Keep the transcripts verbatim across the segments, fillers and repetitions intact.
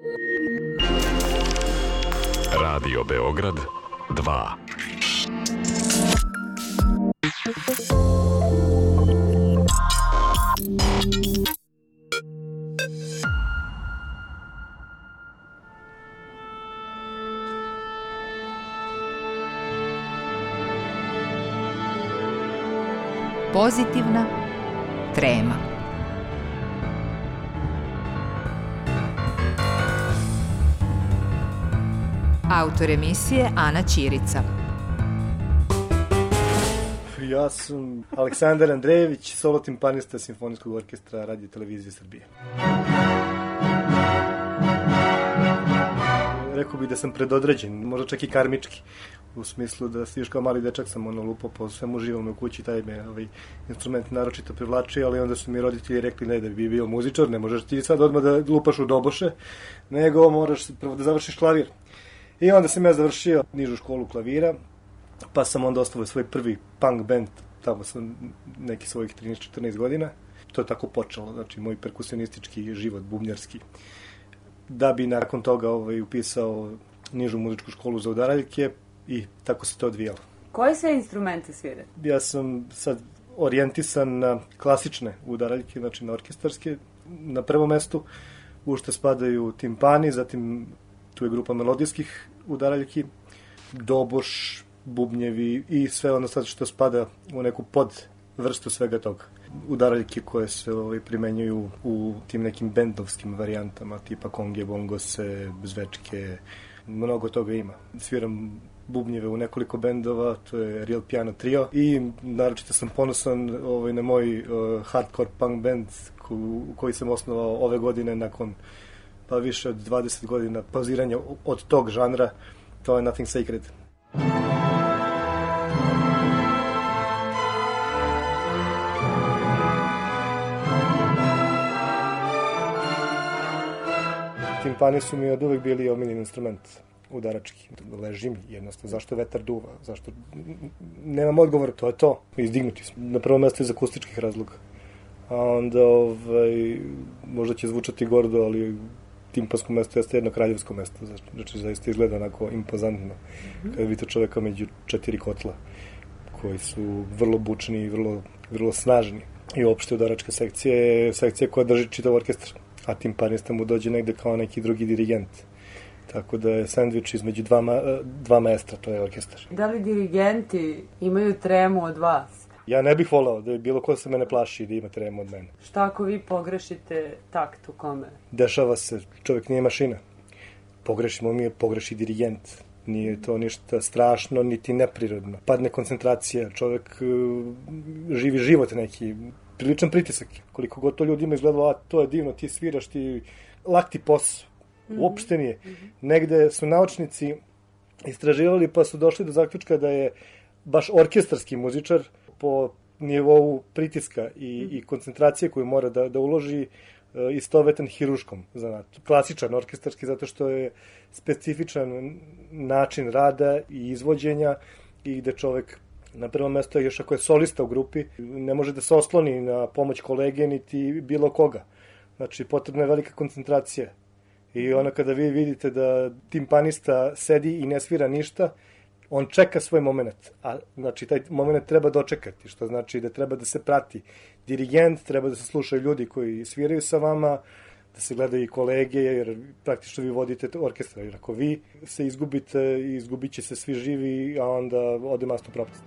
Radio Beograd dva. Pozitivna trema. Autor emisije Ana Ćirica. Ja sam Aleksandar Andrejević, solo timpanista Simfonijskog orkestra Radio Televizije Srbije. Rekao bih da sam predodređen, možda čak i karmički, u smislu da još kao mali dečak sam ono lupo po svemu živom u kući, taj me ovaj, instrument naročito privlačio, ali onda su mi roditelji rekli ne, da bi bio muzičar, ne možeš ti sad odmah da lupaš u doboše, nego moraš prvo da završiš klavir. I onda sam ja završio nižu školu klavira, pa sam onda ostavio svoj prvi punk band, tamo sam neki svojih trinaest četrnaest godina. To je tako počelo, znači moj perkusionistički život, bubnjarski. Da bi nakon toga ovaj, upisao nižu muzičku školu za udaraljke i tako se to odvijalo. Koje sve instrumente svirate? Ja sam sad orijentisan na klasične udaraljke, znači na orkestarske. Na prvom mestu u što spadaju timpani, zatim tu je grupa melodijskih udaraljki, doboš, bubnjevi i sve ono sad što spada u neku podvrstu svega toga. Udaraljke koje se ovaj, primenjuju u tim nekim bendovskim varijantama, tipa konge, bongose, zvečke, mnogo toga ima. Sviram bubnjeve u nekoliko bendova, to je Real Piano Trio i naročito sam ponosan ovaj, na moj uh, hardcore punk band ko, koji sam osnovao ove godine nakon pa više od dvadeset godina pauziranja od tog žanra, to je Nothing Sacred. Timpani su mi od uvek bili omiljeni instrument udarački. Leži mi jednostavno. Zašto vetar duva? Zašto? Nemam odgovor, to je to. Izdignuti smo. Na prvom mjestu iz akustičkih razloga. A onda, ovaj, možda će zvučati gordo, ali timpansko mesto jeste jedno kraljevsko mesto. Znači, zaista izgleda onako impozantno. Kada vidite čoveka među četiri kotla, koji su vrlo bučni i vrlo, vrlo snažni. I uopšte udaračka sekcija je sekcija koja drži čitav orkestar. A timpanista mu dođe negde kao neki drugi dirigent. Tako da je sandvič između dva, ma, dva maestra, to je orkestar. Da li dirigenti imaju tremu od vas? Ja ne bih volao da je bilo ko se mene plaši i da ima tremu od mene. Šta ako vi pogrešite takt u kome? Dešava se, čovjek nije mašina. Pogrešimo mi, pogreši dirigent. Nije to ništa strašno, niti neprirodno. Padne koncentracija, čovjek uh, živi život neki, priličan pritisak. Koliko god to ljudima izgledalo, a to je divno, ti sviraš, ti lak ti posao. Uopšte nije. Negde su naučnici istraživali pa su došli do zaključka da je baš orkestarski muzičar po nivou pritiska i, i koncentracije koju mora da, da uloži istovetan hiruškom zanatu. Klasičan orkestarski zato što je specifičan način rada i izvođenja i gde čovek na prvom mjestu, još ako je solista u grupi, ne može da se osloni na pomoć kolege niti bilo koga. Znači, potrebna je velika koncentracija. I ono kada vi vidite da timpanista sedi i ne svira ništa, on čeka svoj moment. A znači, taj moment treba dočekati, što znači da treba da se prati dirigent, treba da se slušaju ljudi koji sviraju sa vama, da se gledaju i kolege, jer praktično vi vodite orkestra. Jer ako vi se izgubite, izgubit će se svi živi, a onda ode masno propast.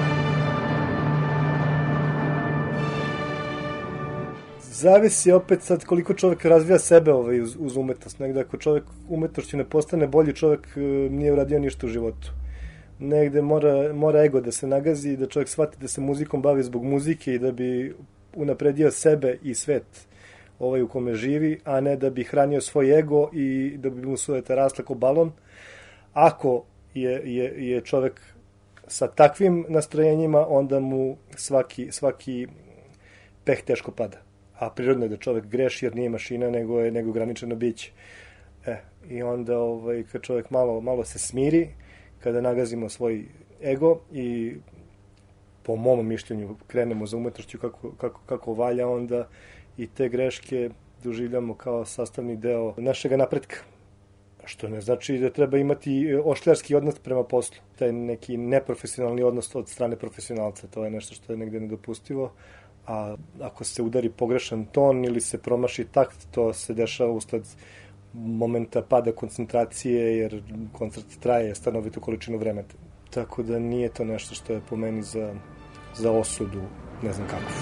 Zavisi opet sad koliko čovjek razvija sebe ovaj, uz, uz umetnost. Negde ako čovjek umetnošću ne postane bolji, čovjek nije uradio ništa u životu. Negde mora, mora ego da se nagazi i da čovjek shvati da se muzikom bavi zbog muzike i da bi unapredio sebe i svet ovaj u kome živi, a ne da bi hranio svoj ego i da bi mu sujeta rasla ko balon. Ako je, je, je čovjek sa takvim nastrojenjima, onda mu svaki, svaki peh teško pada. A prirodno je da čovjek greši jer nije mašina, nego je nego ograničeno biće. E, i onda ovaj, kad čovjek malo, malo se smiri, kada nagazimo svoj ego i po mom mišljenju krenemo za umetnošću kako, kako, kako valja, onda i te greške doživljamo kao sastavni deo našeg napretka. Što ne znači da treba imati ošljarski odnos prema poslu. Taj neki neprofesionalni odnos od strane profesionalca, to je nešto što je negde nedopustivo. A ako se udari pogrešan ton ili se promaši takt, to se dešava usled momenta pada koncentracije, jer koncert traje stanovitu količinu vremena. Tako da nije to nešto što je po meni za, za osudu, ne znam kako.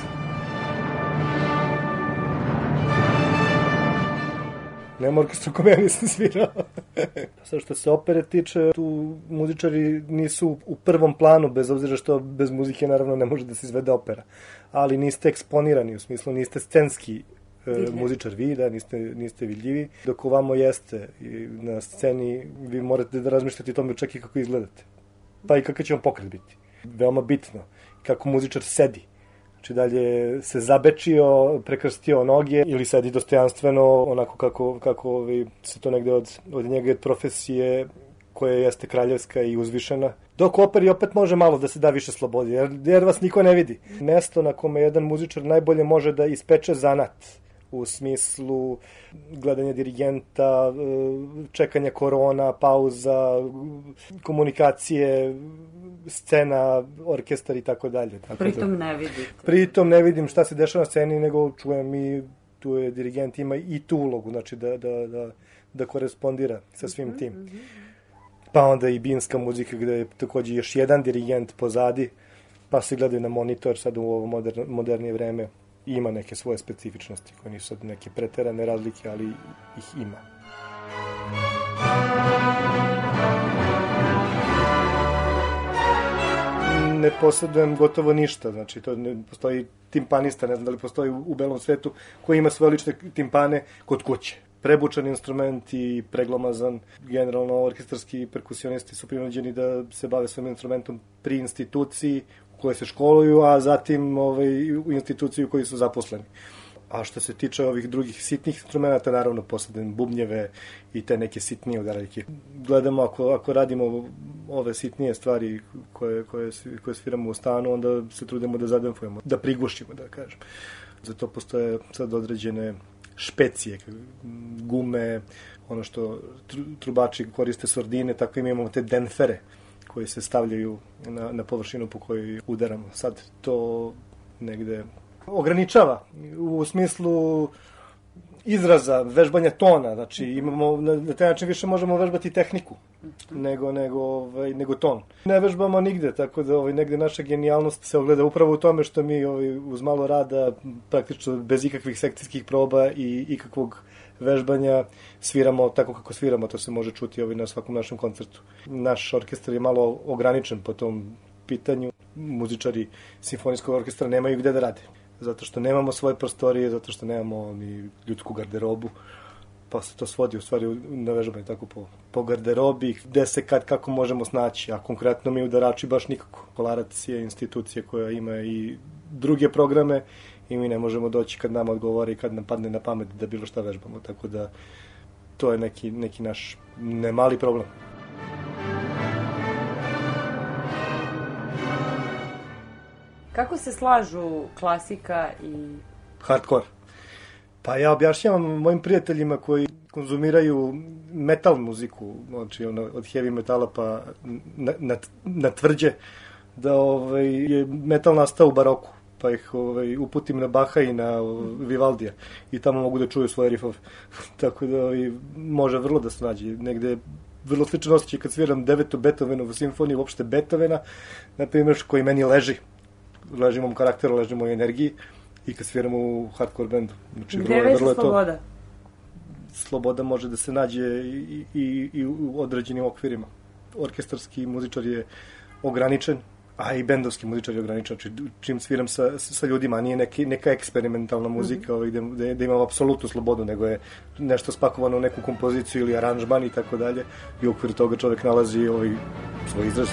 Nema orkestra kome ja nisam svirao. Sve što se opere tiče, tu muzičari nisu u prvom planu, bez obzira što bez muzike naravno ne može da se izvede opera. Ali niste eksponirani, u smislu niste scenski e, muzičar vi, da, niste, niste vidljivi. Dok ovamo jeste i na sceni, vi morate da razmišljate o tome čak i kako izgledate. Pa i kakav će vam pokret biti. Veoma bitno, kako muzičar sedi. Znači dalje se zabečio, prekrstio noge ili sedi dostojanstveno, onako kako, kako ovi, se to negde od, od njega od profesije koja jeste kraljevska i uzvišena. Dok u operi opet može malo da se da više slobode, jer, jer vas niko ne vidi. Mesto na kome jedan muzičar najbolje može da ispeče zanat, u smislu gledanja dirigenta, čekanja korona, pauza, komunikacije, scena, orkestar i tako dalje. Pritom ne vidite. Pritom ne vidim šta se dešava na sceni, nego čujem i tu je dirigent ima i tu ulogu, znači da, da, da, da korespondira sa svim mm-hmm. tim. Pa onda i binska muzika gde je takođe još jedan dirigent pozadi, pa se gledaju na monitor sad u ovo modern, modernije vreme. Ima neke svoje specifičnosti koje nisu neke preterane razlike, ali ih ima. Ne posjedujem gotovo ništa, znači to ne postoji timpanista, ne znam da li postoji u belom svetu, koji ima svoje lične timpane kod kuće. Prebučan instrument i preglomazan. Generalno orkestarski perkusionisti su prinuđeni da se bave svojim instrumentom pri instituciji koje se školuju, a zatim ovaj, u instituciju koji su zaposleni. A što se tiče ovih drugih sitnih instrumenta, naravno posjedujem bubnjeve i te neke sitnije udaraljke. Gledamo, ako, ako radimo ove sitnije stvari koje, koje, koje sviramo u stanu, onda se trudimo da zademfujemo, da prigušimo, da kažem. Zato postoje sad određene špecije, gume, ono što trubači koriste sordine, tako imamo te denfere koji se stavljaju na, na površinu po kojoj udaramo. Sad to negde ograničava u smislu izraza, vežbanja tona, znači imamo, na, na taj način više možemo vežbati tehniku nego, nego, ovaj, nego ton. Ne vežbamo nigde, tako da ovaj, negde naša genijalnost se ogleda upravo u tome što mi ovaj, uz malo rada, praktično bez ikakvih sekcijskih proba i ikakvog vežbanja sviramo tako kako sviramo, to se može čuti ovaj, na svakom našem koncertu. Naš orkestar je malo ograničen po tom pitanju. Muzičari simfonijskog orkestra nemaju gde da rade, zato što nemamo svoje prostorije, zato što nemamo ni ljudsku garderobu, pa se to svodi u stvari na vežbanje tako po, po garderobi, gde se kad kako možemo snaći, a konkretno mi udarači baš nikako. Kolarac je institucija koja ima i druge programe i mi ne možemo doći kad nama odgovori i kad nam padne na pamet da bilo šta vežbamo, tako da to je neki, neki naš nemali problem. Kako se slažu klasika i hardcore? Pa ja objašnjavam mojim prijateljima koji konzumiraju metal muziku, znači ono, od heavy metala pa na, na, na tvrđe, da ovaj, je metal nastao u baroku, pa ih ovaj, uputim na Baha i na Vivaldija i tamo mogu da čuju svoje rifove. Tako da ovaj, može vrlo da se nađe. Negde vrlo sličan osjećaj kad sviram devetu Beethovenovu simfoniju, uopšte Beethovena, na primjer, koji meni leži. Ležimo u karakteru, ležimo u energiji i kad sviramo u hardcore bandu. Znači, gde je veća sloboda? Sloboda može da se nađe i, i, i u određenim okvirima. Orkestarski muzičar je ograničen, a i bendovski muzičar je ograničen. Znači, čim sviram sa, sa ljudima, nije neki, neka eksperimentalna muzika mm-hmm. gde, gde imamo apsolutnu slobodu, nego je nešto spakovano u neku kompoziciju ili aranžman i tako dalje. I u okviru toga čovjek nalazi ovaj svoj izraz.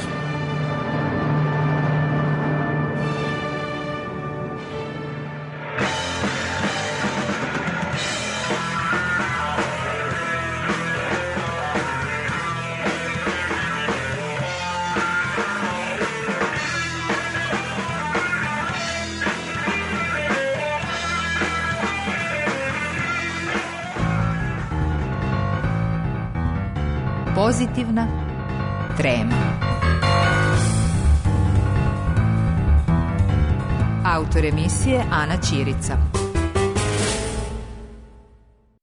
Pozitivna trema. Autor emisije Ana Ćirica.